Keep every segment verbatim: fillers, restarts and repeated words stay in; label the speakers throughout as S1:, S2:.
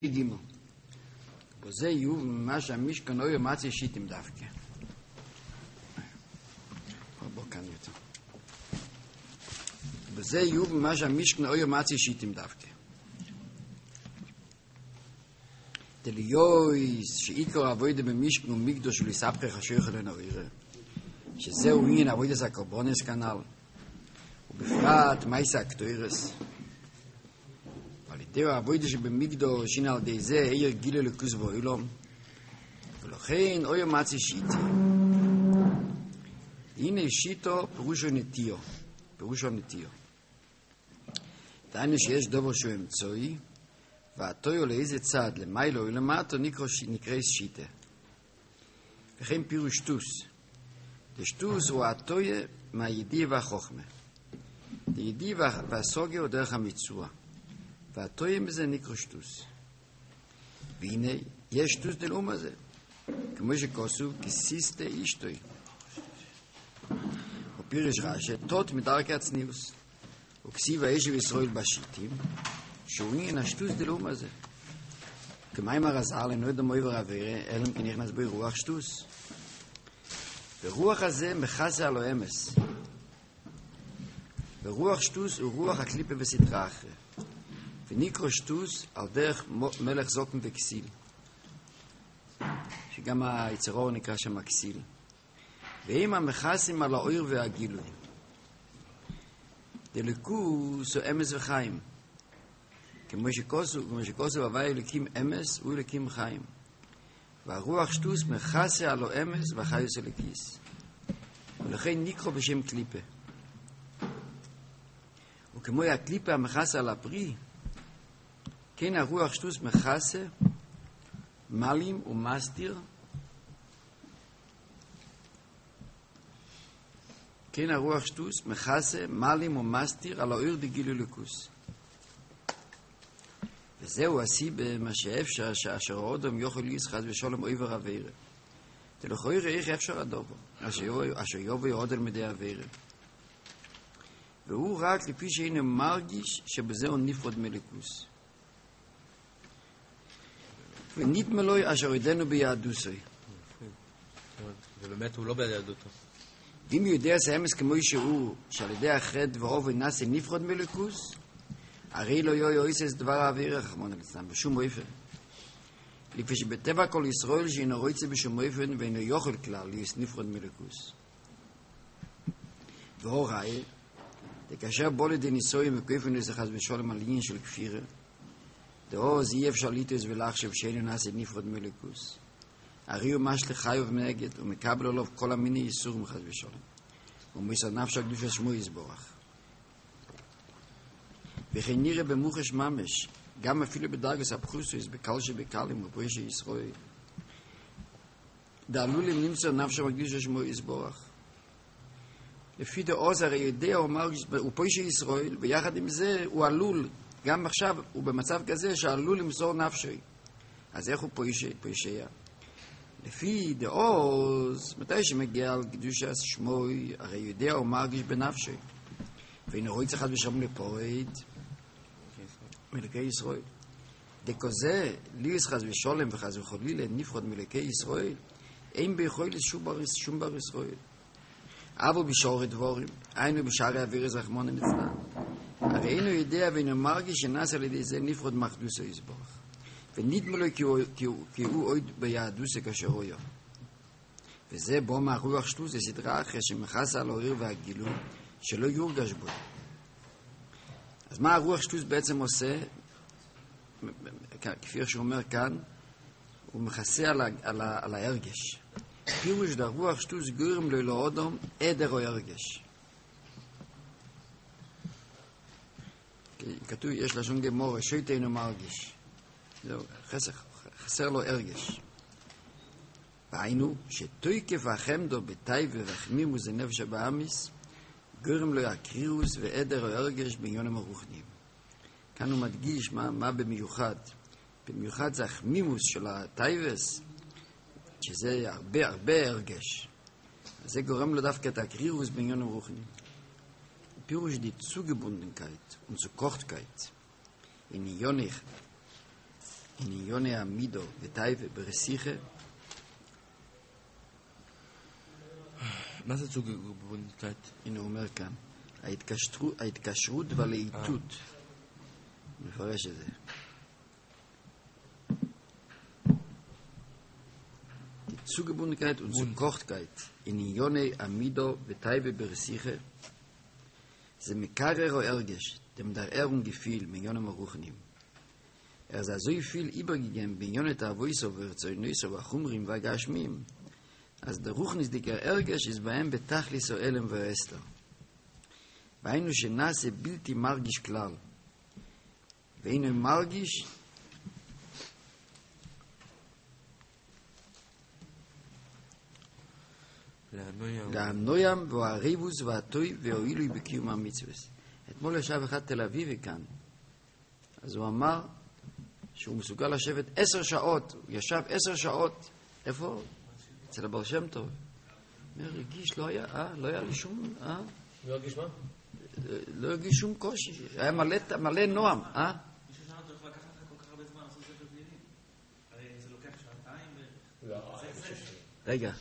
S1: גימל. בזה יהיו מה שהמשכן אויר מצי שיטים דווקא. בוא כאן יותר. בזה יהיו מה שהמשכן אויר מצי שיטים דווקא. דליויס שעיקר העבודה במשכן ומקדוש ולספר חשוך אלינו אויר. שזהו עניין עבודת הקורבנס כנ"ל. ובפרט מייסה הקטוירס. דו העבודה שבמקדוש הנה על די זה איר גילה לקוס ואילום ולכן אוי מצי שיטי הנה שיטו פירושו נטיו פירושו נטיו דהיינו שיש דבר שהוא אמצעי והטויו לאיזה צד למיילו ולמטו נקרא שיטה וכן פירוש שטוס דשטוס הוא הטויה מהידיע והחוכמה הידיע והסוגיה הוא דרך המצווה והטויים בזה נקרא שטוס. והנה, יש שטוס דלאום הזה. כמו שכוסו, כסיסטה אישטוי. ופירש רש"י, תות מדרכי הצניעוס. וכסיב הישב ישראל בשיטים, שהוא עניין השטוס דלאום הזה. כמים הרז"ל, אינו יודע מוי ורעבירה, אלא אם כן נכנס בו רוח שטוס. ורוח הזה מכסה עלו אמס. ורוח שטוס הוא רוח הקליפה וסתרה אחרי. ונקרא שטוס על דרך מלך זוקן וכסיל שגם היצרור נקרא שם הכסיל והם המכסים על האויר והגילוי דלקוס הוא אמס וחיים כמו שכוסו כמו שכוסו הווי אלוקים אמס הוא אלוקים חיים והרוח שטוס מכסה על האמס וחיוס אלוקיס ולכן נקרא בשם קליפה וכמו הקליפה המכסה על הפרי כן הרוח שטוס מכסה, מלים ומסתיר. כן הרוח שטוס מכסה, מלים ומסתיר על האור דגילו לקוס. וזהו הסיבה מה שאפשר שאשר האדם יוכל ישחז ושולם אוי ורעבירה. ולכויר איך אפשר הדובו, אשר יובו יעוד על מדי עבירה. והוא רק לפי שהנה מרגיש שבזהו נפרד מלקוס. ונתמה לו אשר ידענו ביהדוסוי.
S2: ובאמת הוא לא ביהדותו.
S1: אם יודע שאמס כמו שהוא, שעל ידי החטא והעוול נעשה נפרד מלקוס, הרי לא יהיו יועסס דבר האוויר רחמנא ליצלן, בשום אופן. לפי שבטבע כל ישראל שאינו רוצה בשום אופן ואינו יוכל כלל להיות נפרד מלקוס. והוראי, כאשר בוא לידי ניסויים וכיפן לזכז ושולם על עניין של כפירה, דעוז אי אפשר ליטוס ולחשב שאינו נעשה נפרד מלקוס. הרי הוא משל חי ומנגד, ומקבל עליו כל המיני איסור מחד ושולם. ומסר נפש הקדוש שמו יסבורך. וכן נראה במוחש ממש, גם אפילו בדרגס הפחוסוס, בקל שבקלים ופרישי ישראל. דעלולים נמצא נפש הקדוש שמו יסבורך. לפי דעוז הרי יודע הוא פרישי ישראל, ויחד עם זה הוא עלול, גם עכשיו הוא במצב כזה שעלול למסור נפשי. אז איך הוא פוישע? לפי דעוז, מתי שמגיע על קדושת שמוי, הרי יודע הוא מרגיש בנפשי. ואינו רואה צריך בשם לפורד, מלכי ישראל. דכזה, לי ישחז ושולם וחז וחלילה נפרד מלכי ישראל, אין ביכולת שום בר ישראל. אבל בשערי דבורים, היינו בשערי אווירס רחמנא ליצלן. הרי אינו יודע ואינו מרגיש שנעשה על ידי זה נפרד מאחדוסו יסבורך. ונדמה לו כי הוא, כי הוא, כי הוא עוד ביהדוסו כאשר הוא יום. וזה בו מהרוח שטוס, זה סדרה אחרי שמכסה על האור והגילוי שלא יורגש בו. אז מה הרוח שטוס בעצם עושה? כפי שאומר כאן, הוא מכסה על, על, על ההרגש. פירוש דרוח שטוס גורם לו לאודום עדר או הרגש. כתוב, יש לשון גמורה, שויטה אינו מרגיש. זהו, חסר, חסר לו הרגש. והיינו, שתויקף החמדו בטייבה ורחמימו זה נפש הבאמיס, גורם לו הקרירוס ועדר או הרגש בעניונים הרוחניים. כאן הוא מדגיש מה, מה במיוחד. במיוחד זה החמימוס של הטייבס, שזה הרבה הרבה הרגש. אז זה גורם לו דווקא את הקרירוס בעניונים הרוחניים. פירוש די Zugebundenkeit und Zukochtkeit in Jonich עניוני המידו וטייבה ברסיכה.
S2: מה זה צוגבונקייט?
S1: הנה הוא אומר כאן, ההתקשרות והלהיטות. מפרש את זה. Zugebundenkeit und Zukochtkeit in Ione Amido Beteibe Bersiche ze mekarero ergesh dem der Erung gefiel mit Ione Maruchnim er sah so viel übergegeben bei Ione Tavoiso und Zeunuiso und Chumrim und Gashmim als der Ruchnis dicker ergesh ist bei ihm betachlis o Elem und Esther והיינו שנעשה בלתי מרגיש כלל והיינו מרגיש להנוים והריבוס והטוי והועילו בקיום המצוות. אתמול ישב אחד תל אביבי כאן, אז הוא אמר שהוא מסוגל לשבת עשר שעות, הוא ישב עשר שעות, איפה? אצל הבר שם טוב. הוא הרגיש, לא היה, אה? לא היה לי שום, אה?
S3: לא הרגיש מה?
S1: לא הרגיש שום קושי, היה מלא, מלא נועם, אה?
S4: מישהו שאל אותו איך לקחת לך כל כך הרבה זמן לעשות ספר תהילים? הרי זה לוקח שעתיים ו...
S3: לא,
S1: רגע.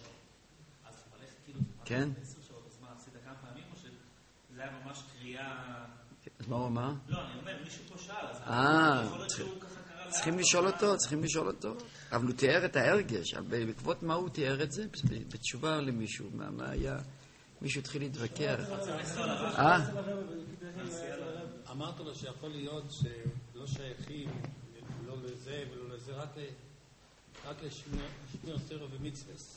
S1: כן?
S4: עשר שעות, אז מה, עשית כמה פעמים או שזה היה ממש קריאה...
S1: אז מה הוא אמר?
S4: לא, אני אומר, מישהו פה שאל, אז
S1: אה,
S4: יכול להיות שהוא ככה קרא...
S1: צריכים לשאול אותו, צריכים לשאול אותו. אבל הוא תיאר את ההרגש, בעקבות מה הוא תיאר את זה? בתשובה למישהו, מה היה? מישהו התחיל להתווכח. אה?
S3: אמרת לו שיכול להיות שלא שייכים, לא לזה ולא לזה, רק לשמיע סרו ומצווס.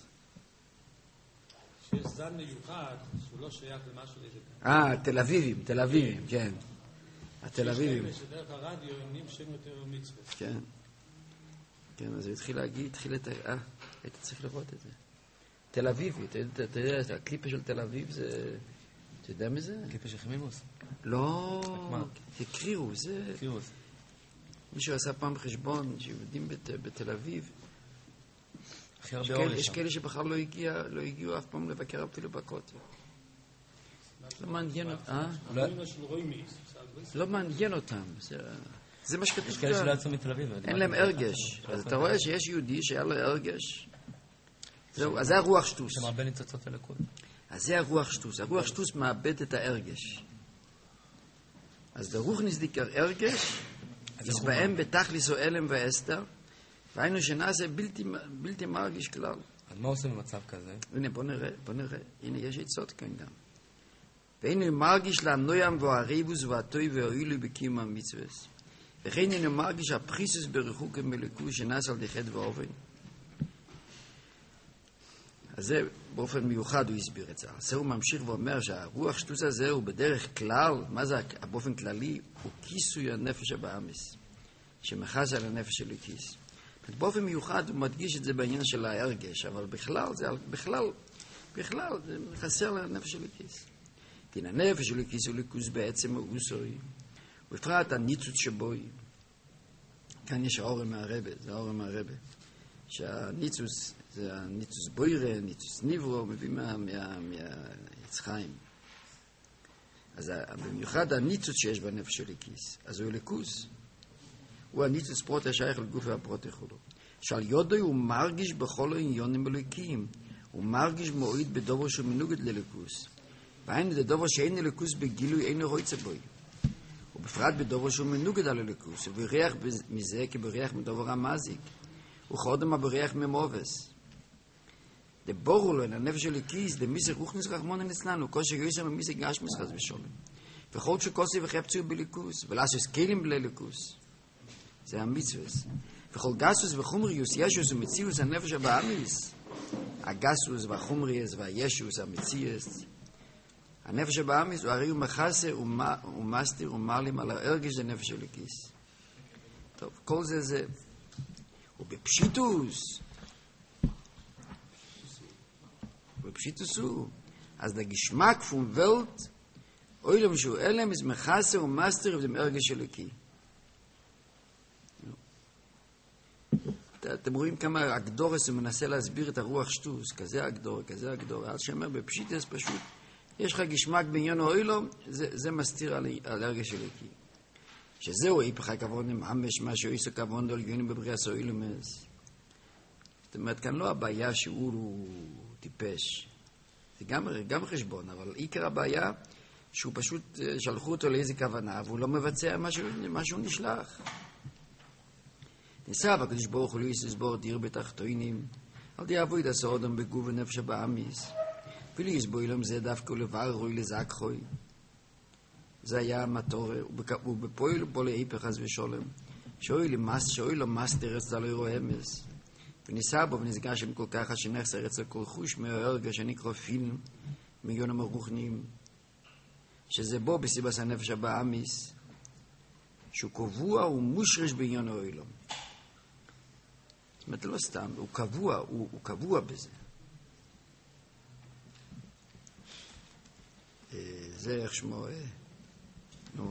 S3: שיש זן מיוחד שהוא לא שייך למשהו לזה.
S1: אה, תל אביבים, תל אביבים, כן. התל אביבים.
S3: שיש כאלה שדרך הרדיו עונים שם יותר ומצווס.
S1: כן. כן, אז הוא התחיל להגיד, התחיל את ה... אה, היית צריך לראות את זה. תל אביבי, אתה יודע, הקליפה של תל אביב זה... אתה יודע מזה?
S2: הקליפה של חמימוס?
S1: לא, הקריאו, זה...
S2: קריאוס.
S1: מישהו עשה פעם חשבון שיהודים בתל אביב,
S2: הכי הרבה אור
S1: יש כאלה שבכלל לא הגיע, לא הגיעו אף פעם לבקר אפילו בכותל. לא מעניין אותם, לא מעניין אותם, זה מה שכתוב
S2: יש כאלה שלא יצאו מתל אביב.
S1: אין להם הרגש. אז אתה רואה שיש יהודי שהיה לו הרגש, זהו, אז זה הרוח שטוס.
S2: שמרבה ניצוצות הליכוד.
S1: אז זה הרוח שטוס. הרוח שטוס מאבד את ההרגש. אז דרוך נסדיקר הרגש, אז בהם בתכליס או אלם ואסתר, והיינו שנעשה בלתי, בלתי מרגיש כלל.
S2: אז מה עושים במצב כזה?
S1: הנה, בוא נראה, בוא נראה. הנה, יש עצות כאן גם. והיינו מרגיש להנוים והריבוס והטוי והועילו בקיום המצוות. וכן היינו מרגיש הפריסוס ברחוק המלכות שנעשה על דחת ואופן. אז זה באופן מיוחד הוא הסביר את זה. אז הוא ממשיך ואומר שהרוח שטוס הזה הוא בדרך כלל, מה זה באופן כללי? הוא כיסוי הנפש הבאמיס, שמחז על הנפש של הכיס. באופן מיוחד הוא מדגיש את זה בעניין של ההרגש, אבל בכלל, זה, בכלל, בכלל, זה חסר לנפש של הכיס. כי הנפש של הכיס הוא ליכוס בעצם הוא סוי. ובפרט הניצוץ שבוי. כאן יש האורם מהרבא, זה האורם מהרבא. שהניצוץ, זה הניצוץ בוירה, ניצוץ ניברו, מביא מהיצחיים. אז במיוחד הניצוץ שיש בנפש של הכיס, אז הוא ליכוס. הוא הניצוץ פרוט השייך לגוף והפרוט יכולו. שעל יודוי הוא מרגיש בכל העניונים אלוהיקים. הוא מרגיש מועיד בדובר שהוא מנוגד לליכוס. והיינו זה דובר שאין לליכוס בגילוי אין רויצה בוי. ובפרט בדובר שהוא מנוגד על הליכוס. ובריח מזה כבריח מדובר המזיק. וכאודם הבריח ממובס. דבורו לו אין הנפש של הכיס, דמיסי רוחניס רחמון הנצלנו, כל שיועסה ממיסי גש מסחז ושולם. וכל שקוסי וחפצו בליכוס, ולעשוס כלים בלי ליכוס. זה המצווס. וכל גסוס וחומריוס, ישוס ומציאוס הנפש הבאמיס. הגסוס והחומריוס והישוס המציאוס. הנפש הבאמיס הוא הרי הוא מחסה ומסתיר ומעלים על ההרגש הנפש של הכיס. טוב, כל זה זה. ובפשיטוס. ובפשיטוס הוא. אז לגשמק פון ולט, אוילם שהוא אלם, is מחסה ומסתיר וזה מהרגש של הכיס. אתם רואים כמה אקדורס הוא מנסה להסביר את הרוח שטוס, כזה אקדור, כזה אקדור, אז שאומר בפשיטס פשוט, יש לך גשמק בעניין האוילום, זה, זה מסתיר על, על הרגש של הכי. שזהו היפך הכוון ממש מה שאיסו כוון דולגיונים בבריאס אוילומס. זאת אומרת, כאן לא הבעיה שהוא טיפש. זה גם, גם חשבון, אבל עיקר הבעיה שהוא פשוט שלחו אותו לאיזה כוונה, והוא לא מבצע משהו, משהו נשלח. ניסה, והקדוש ברוך הוא לא יסבור דיר בתחתונים, על די אבוי דעשה אדם בגוף ונפש הבאמיס. ולא יסבור אילום זה דווקא לבררוי לזכחוי. זה היה המטורה, ובפועל בו להיפך אז ושולם. שאוי למס, שאוי לו מסתר אצל לא ירוא אמס. וניסה בו ונסגש עם כל כך שנחסר אצל כל חוש מהארגה שנקרא פילם, מיון המרוחנים, שזה בו בסיבס הנפש הבאמיס, שהוא קבוע ומושרש בעניין האילום. זאת אומרת, לא סתם, הוא קבוע, הוא, הוא קבוע בזה. זה איך שמו, נו,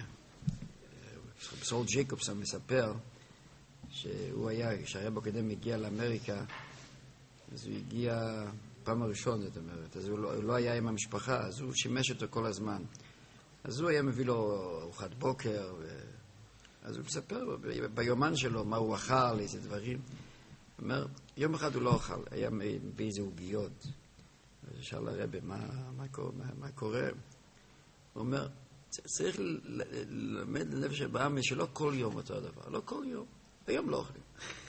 S1: סול ג'ייקובסון מספר שהוא היה, כשהרב הקודם הגיע לאמריקה, אז הוא הגיע פעם הראשון, זאת אומרת, אז הוא לא, הוא לא היה עם המשפחה, אז הוא שימש אותו כל הזמן. אז הוא היה מביא לו ארוחת בוקר, ו... אז הוא מספר ביומן שלו מה הוא אכל, איזה דברים. הוא אומר, יום אחד הוא לא אכל, היה באיזה עוגיות. אז שאל הרבי, מה, מה, מה, מה קורה? הוא אומר, צריך ללמד לנפש הבאמיס שלא כל יום אותו הדבר, לא כל יום, היום לא אוכלים.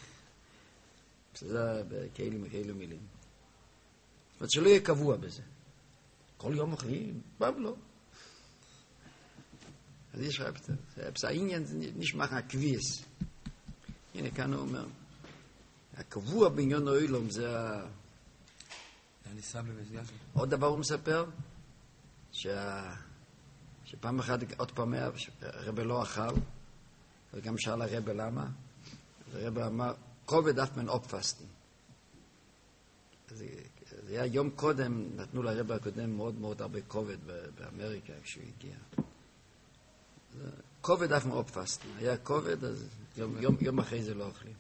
S1: זה בכאילו מכאילו מילים. זאת אומרת שלא יהיה קבוע בזה. כל יום אוכלים, פעם לא. אז יש רבטה. העניין נשמע הקביס. הנה כאן הוא אומר, הקבוע בעניין האילום זה ה...
S2: הניסה במסגרת.
S1: עוד דבר הוא מספר, שפעם אחת, עוד פעם הרב לא אכל, וגם שאל הרב למה, הרב אמר, כובד אף מן אופפסטן. זה היה יום קודם, נתנו לרב הקודם מאוד מאוד הרבה כובד באמריקה כשהוא הגיע. כובד אף מן אופפסטן. היה כובד, אז יום, יום, יום אחרי זה לא אוכלים.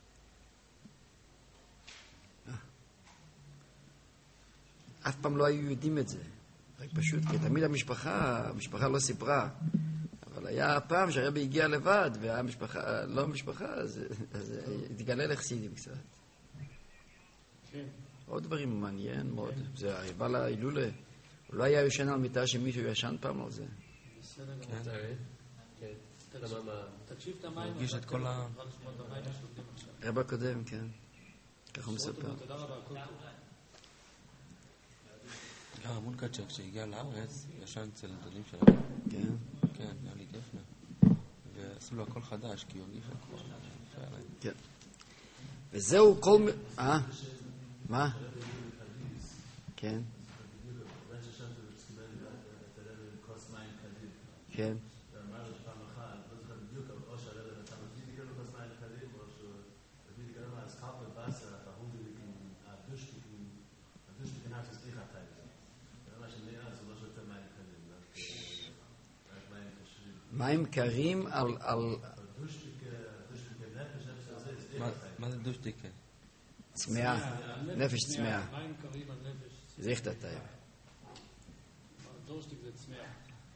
S1: אף פעם לא היו יודעים את זה. רק פשוט, כי תמיד המשפחה, המשפחה לא סיפרה. אבל היה פעם שהרבי הגיע לבד, והמשפחה, לא המשפחה, אז, אז התגלה לחסידים קצת.
S3: כן.
S1: עוד דברים מעניין מאוד. זה בא להילולה. הוא לא היה יושן על מיטה שמישהו ישן פעם על זה.
S3: בסדר
S2: כן.
S3: גמור. תקשיב את המים.
S2: הרגיש את כל ה...
S1: הרב הקודם, כן. ככה הוא מספר.
S3: תודה רבה, הכל טוב.
S2: הרב מונקצ'ר, כשהגיע לארץ, ישן אצל הדודים שלו.
S1: כן.
S2: כן, היה לי גפנה. ועשו לו הכל חדש, כי הוא הרגיש הכל.
S1: כן. וזהו כל... אה? מה? כן. כן. מים קרים על...
S2: מה זה דושטיקה?
S1: צמאה, נפש צמאה.
S3: מים קרים על נפש.
S1: זה איך אתה טייב.
S3: דורשטיק זה צמאה.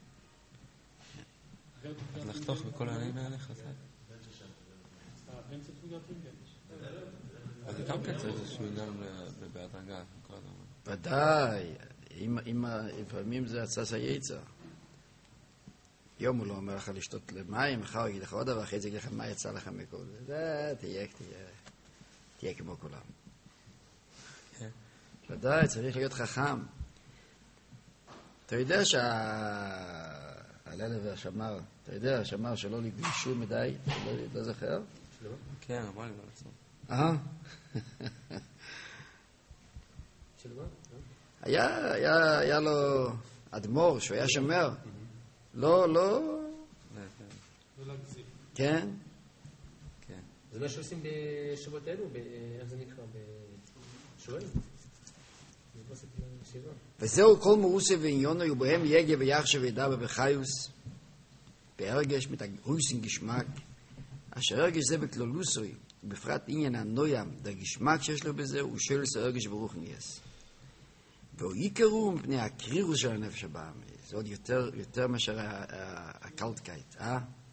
S2: אז לחתוך בכל העניין האלה חזק.
S3: אין צפוי גרפים כן.
S2: אז זה גם כן צריך איזשהו עניין בהדרגה.
S1: ודאי, לפעמים זה הצס היצר. יום הוא לא אומר לך לשתות למים, אחר הוא יגיד לך עוד דבר, אחרי זה יגיד לך מה יצא לך מכל זה. זה תהיה, תהיה, תהיה כמו כולם. ודאי, צריך להיות חכם. אתה יודע שהלילה והשמר, אתה יודע, השמר שלא לגלישו מדי, אתה לא זוכר?
S2: כן, אמרה לי מה לעשות.
S1: אה? היה, היה, היה לו אדמו"ר שהוא היה שומר. לא, לא.
S3: לא להגזים.
S1: כן.
S2: כן.
S5: זה מה שעושים בשבועות האלו, איך זה נקרא? בשואל?
S1: וזהו כל מאוסה ועניונו, ובהם יגע ויחשב וידע בחיוס, בהרגש מתגרויסין גשמק, אשר הרגש זה בכלולוסוי, ובפרט עניין הנוים, דגשמק שיש לו בזה, הוא שואל את הרגש ברוך נייס. והוא יקרו מפני הקרירוס של הנפש הבאמיס. זה עוד יותר, יותר מאשר הקלטקייט, אה?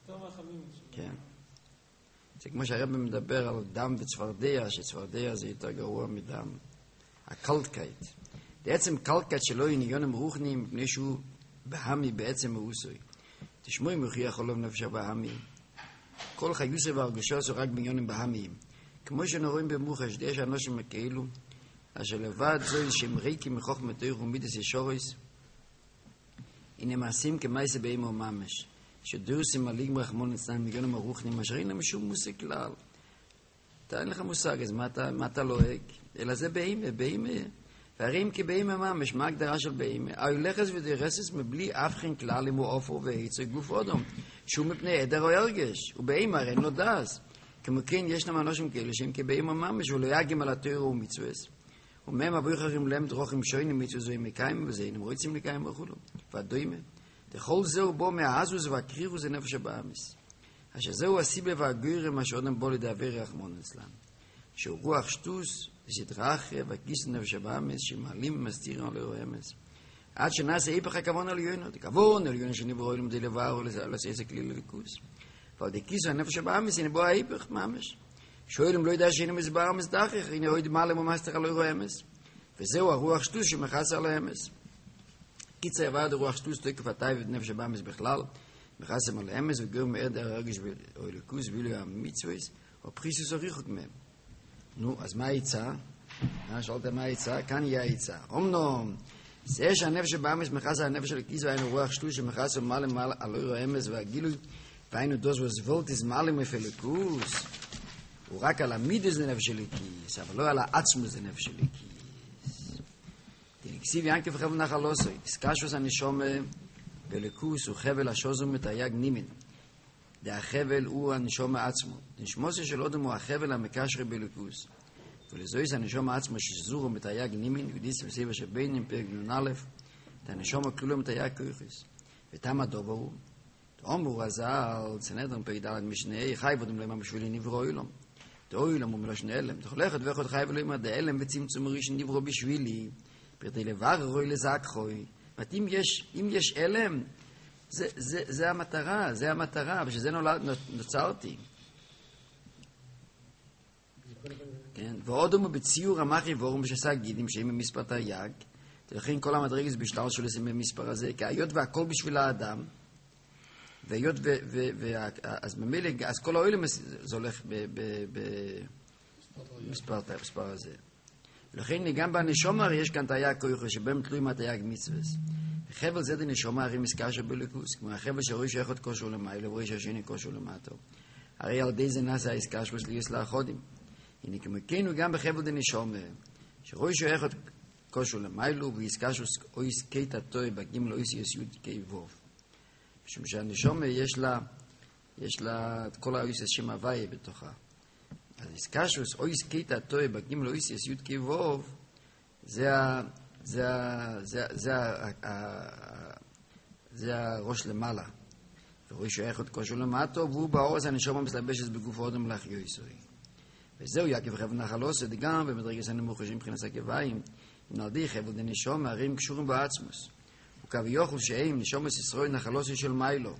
S3: יותר רחמים.
S1: כן. זה כמו שהרב מדבר על דם וצפרדע, שצפרדע זה יותר גרוע מדם. הקלטקייט. בעצם קלטקייט שלו היא ניגיון מרוחני מפני שהוא בהמי בעצם מאוסוי. תשמעו אם יוכיח עולב נפש הבהמי. כל חיוסי והרגשה עשו רק בעניונים בהמיים. כמו שנרואים במוחש, יש אנשים כאילו, אשר לבד זו שהם ריקים מחוכמת ומידס ישוריס, הנה מעשים כמייסה באימו ממש, שדורסים מליג ברחמון אצלם מיליונים הרוחנים, אשר אין להם שום מושג כלל. אתה אין לך מושג, אז מה אתה, מה אתה לועג? אלא זה באימה, באימה. והרי אם כבאימה ממש, מה ההגדרה של באימה? ההולכס ודרסס מבלי אבחין כלל אם הוא אופו ועצו גוף אודום, שהוא מפני עדר או הרגש, ובאימה הרי אין לו דס. כמו כן, יש להם אנשים כאלה שהם כבאימה ממש, ולא יגים על התיאור ומצווס. ומהם אבויכרים להם דרוכים שוינים מצווס ומקיים וזה, הם רוצים לקיים וכולו. והדוימה. דכל זהו בו מהעזוס והקרירוס זה נפש הבאמיס. אשר זהו הסיבה והגוירם אשר אדם בו לדעבר רחמון אצלם. שהוא רוח שטוס וסדרחה והגיס נפש הבאמיס שמעלים ומסתירים על אירועי אמס. עד שנעשה איפך הכוון על יוינו, דכוון על יוינו שנברו אלום די לבר ולעשה כלי לליכוס. אבל דכיסו הנפש הבאמיס הנה בו האיפך ממש. שואלים לא יודע שהנה מסבר המסדחך, הנה עוד מעלם ומסתר על אירועי אמס. וזהו הרוח שטוס שמחס על האמס. קיצה יבד הרוח שטוס תוקף התאי ונפש הבאמס בכלל, מחסם על האמס וגרם מעד הרגש או אלוקוס ואילו המצוויס, או פריסוס או ריחוק מהם. נו, אז מה היצא? שאלת מה היצא? כאן יהיה היצא. אומנום, זה שהנפש הבאמס מחס על הנפש הלקיס והיינו רוח שטוס שמחס ומעלה מעלה על אור האמס והגילוי, והיינו דוס וזבולטיס מעלה מפלקוס, הוא רק על המידס לנפש הלקיס, אבל לא על העצמוס לנפש הלקיס. כסיב ינקף חבל נחלוסוי, סקשוס הנשומה בלקוס הוא חבל השוזום מתייג נימין. דה החבל הוא הנשומה עצמו. נשמוסי של אודם הוא החבל המקשר בלקוס. ולזויס הנשומה עצמו שזורו מתייג נימין, יהודיס וסיבה שבינים פרק נון א', דה הנשומה כלו מתייג כויכוס. ותם הדובר הוא, תאמרו רזל, צנדרן פרק ד' משנאי, חי ודום למה בשבילי נברו אילום. דאו אילום הוא מלשון אלם. תחולכת ואיכות חי ולאמר דה אלם וצמצום ראשון נברו בשבילי. פרטי לבר רוי לזקחוי. זאת אם יש, אם יש אלם, זה, זה, זה המטרה, זה המטרה, בשביל זה נולד, נוצרתי. כן, ועוד הוא בציור המחי וורם בשסה גידים שהם במספר תרי"ג, לכן כל המדרגס בשטר שלו לשים במספר הזה, כי היות והכל בשביל האדם, והיות ו... ו, ו אז ממילא, אז כל האוילם זה הולך במספר הזה. ולכן גם בנשומר יש כאן תייג כויכו שבהם תלויים התייג מצווס. וחבל זה דנשומר הרי מסקר שבליקוס, כמו החבל שרואי שאיכות כושו למעלה ורואי שהשני כושו למטו. הרי על די זה נעשה העסקה שבוס ליוס לאחודים. הנה כמכנו גם בחבל דנשומר, שרואי שאיכות כושו למעלה ועסקה שבוס אוי סקית הטוי בגים לא איסי יסיות כאיבוב. משום שהנשומר יש לה, יש לה את כל האיס השם הוויה בתוכה. אז איסקשוס או איסקייטה טועה בגים לא איס יסיות כבוב, זה זה זה זה זה הראש למעלה. ורואי שייך עוד כושו למטו, והוא באורס הנשום המסלבשת בגוף אודם להחיו יסוי. וזהו יעקב חבל נחלוסת, גם במדרגס הנמוחשים מבחינת הכבאים, אם נרדי חבל דנשום, הרים קשורים בעצמוס. וכבי יוחל שהם נשום ישראל נחלוסת של מיילו.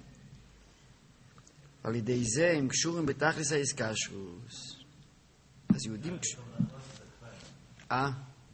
S1: על ידי זה הם קשורים בתכלס האיסקשוס. אז יהודים קשורים. אה?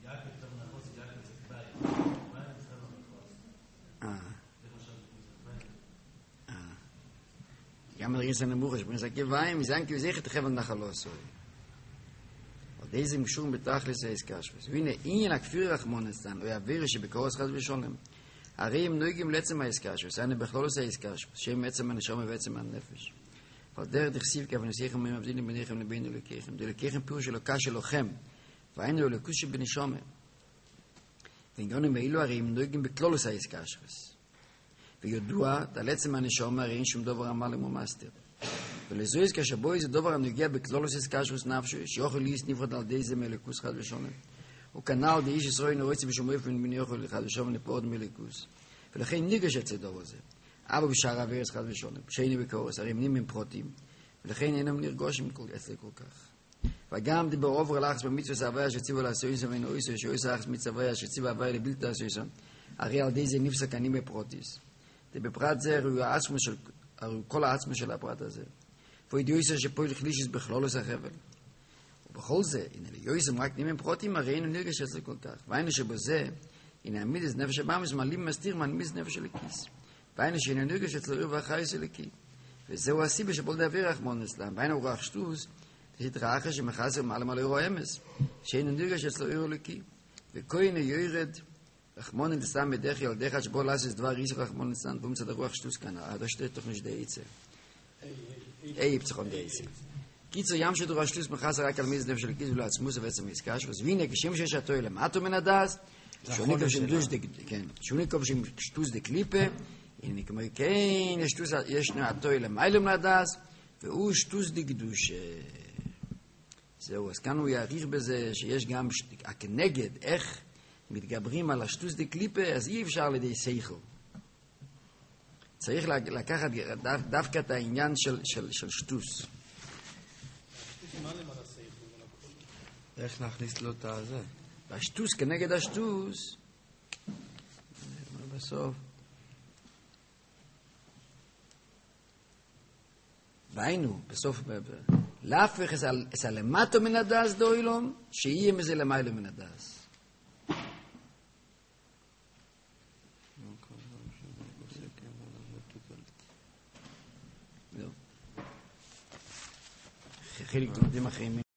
S1: גם מדרגס הנמוחש, מבחינת הכבאים, זה כי זכת חבל נחלוסת. עוד איזה קשורים בתכלס האיסקשוס. והנה, עניין הכפיר רחמון אצלן, או יעביר שבקורס חס ושולם. הרי הם נויגים לעצם האיסקשוס, אני בכלול עושה האיסקשוס, שהם עצם הנשום ועצם הנפש. אבל דרך דכסיב כי אבנסיכם מהם מבדילים ביניכם לבין אלוקיכם. דלוקיכם פירוש אלוקה שלכם, והיינו אלוקוס שבנשום. ועניונים האלו הרי הם נויגים בכלול עושה האיסקשוס. וידוע, על עצם הנשום הרי אין שום דבר אמר למומסתר. ולזויז כשבוי זה דבר הנוגע בכלול עושה האיסקשוס נפשו, שיוכל ליס נפרד על די זה מאלוקוס חד ושומם. הוא כנעל די איש ישראל נורצי בשום רפן מניוחו אחד ושומם לפעוד מאלוקוס. ולכן ניגש את צדור הזה. אבא בשער אבירס חד ושולם, שני בקורס, הרי הם נמנים פרוטים, ולכן אינם נרגושים אצלי כל כך. וגם דיבר עובר על האחס במצווה הוויה שציבו לעשויסו ואינו איסו, שאויסו האחס מצווה שציבו הוויה לבלתי לעשויסו, הרי על די זה נפסק אני בפרוטיס. ובפרט זה ראוי העצמוס של הרי כל העצמה של הפרט הזה. וידיוסר שפועל חלישס בכלולוס החבל. ובכל זה, הנה ליוסם רק נימים פרוטים, הרי אינו נרגש אצלו כל כך. והיינו שבזה, הנה המידס נפש הבאמס, מעלים מסתיר מהנמיס נפש של הכיס. והיינו שאינו נרגש אצלו עיר והחייס של הכי. וזהו הסיבה שבול דבר רחמון אצלם. והיינו רוח שטוס, תתראה שמחסר מעלם על עירו אמס, שאינו נרגש אצלו עיר הלכי. וכהנה יורד רחמון אצלם בדרך ילדיך שבו לעשות דבר ריסו רחמון אצלם, בומצד הרוח שטוס כאן. עד השתי תוכניש די יצא. אי פצחון די יצא. קיצר ים שדור השטוס מחסר רק על מיז נפש של כיס ולא עצמוס ובעצם עסקש, והנה כשם שיש התואי למטו מן הדס, שוניקוב שם שטוס דה קליפה, הנה כמו כן, יש התואי למיילו מן הדס, והוא שטוס דה קדוש. זהו, אז כאן הוא יעריך בזה שיש גם כנגד איך מתגברים על השטוס דה קליפה, אז אי אפשר לידי סייכל. צריך לקחת דווקא את העניין של שטוס.
S2: איך להכניס לו את הזה?
S1: והשטוס כנגד השטוס, בסוף. והיינו, בסוף, להפך את הלמטו מן הדס דוילום, שיהיה מזה למיילו מן הדס. חלק דברים אחרים